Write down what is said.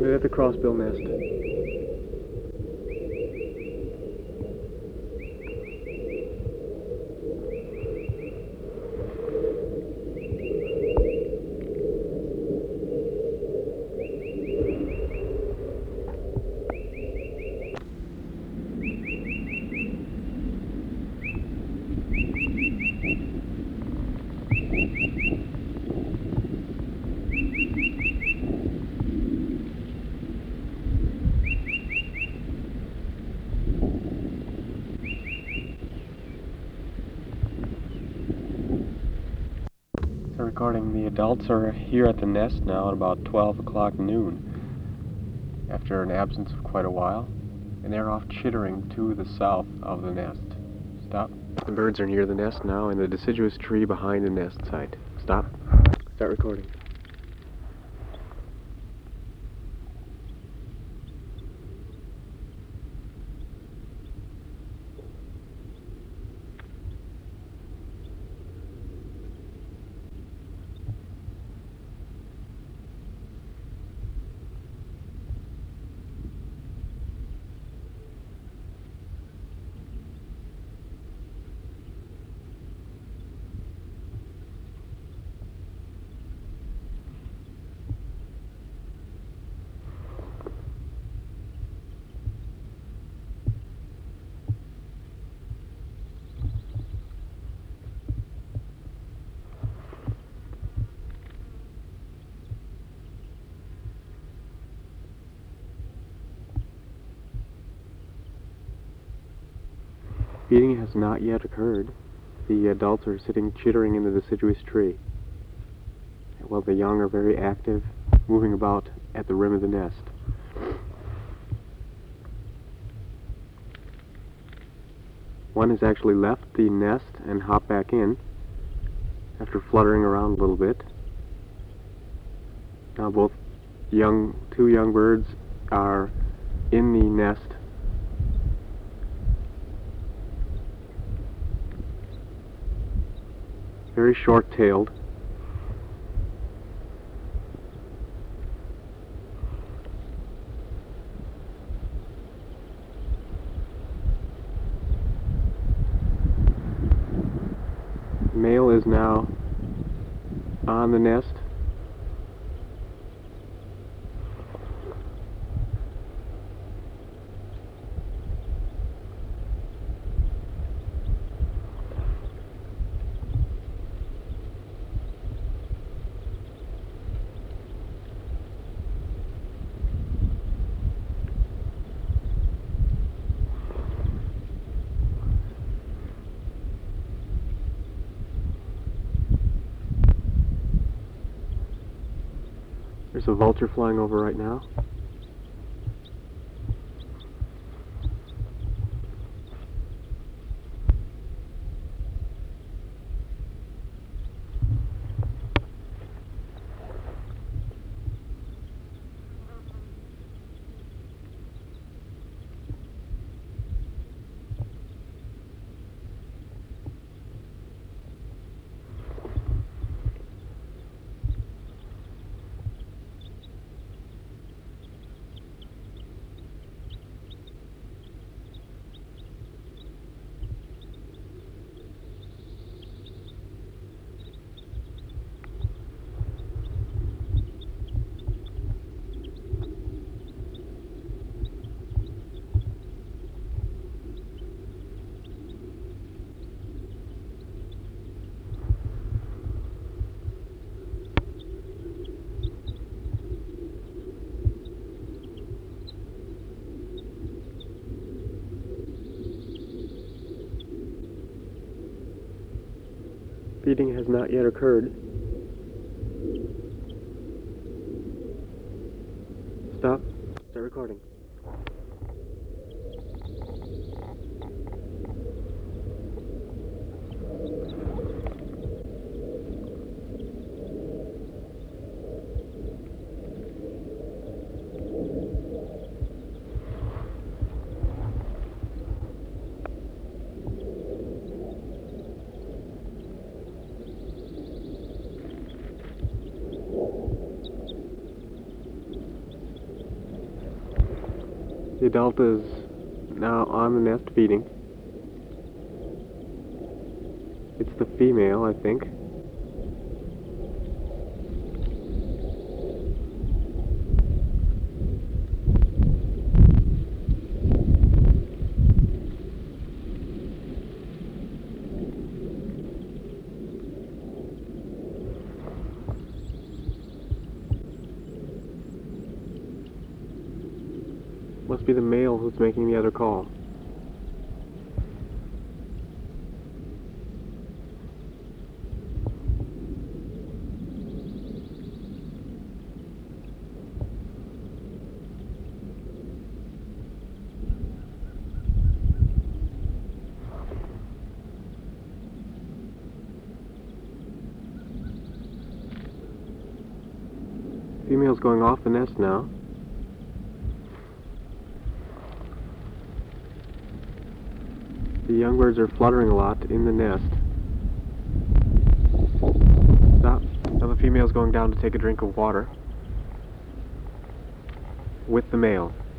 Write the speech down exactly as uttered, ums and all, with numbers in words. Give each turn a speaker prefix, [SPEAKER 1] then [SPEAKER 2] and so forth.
[SPEAKER 1] They're at the crossbill nest. So recording, the adults are here at the nest now at about twelve o'clock noon, after an absence of quite a while, and they're off chittering to the south of the nest. Stop. The birds are near the nest now, in the deciduous tree behind the nest site. Stop. Start recording. Feeding has not yet occurred. The adults are sitting chittering in the deciduous tree, while the young are very active, moving about at the rim of the nest. One has actually left the nest and hopped back in after fluttering around a little bit. Now both young, two young birds are in the nest. Very short-tailed. Male is now on the nest. There's a vulture flying over right now. Feeding has not yet occurred. Stop. Start recording. adult is now on the nest feeding. It's the female, I think. Must be the male who's making the other call. Female's going off the nest now. The young birds are fluttering a lot in the nest. Stop. Now the female's going down to take a drink of water with the male.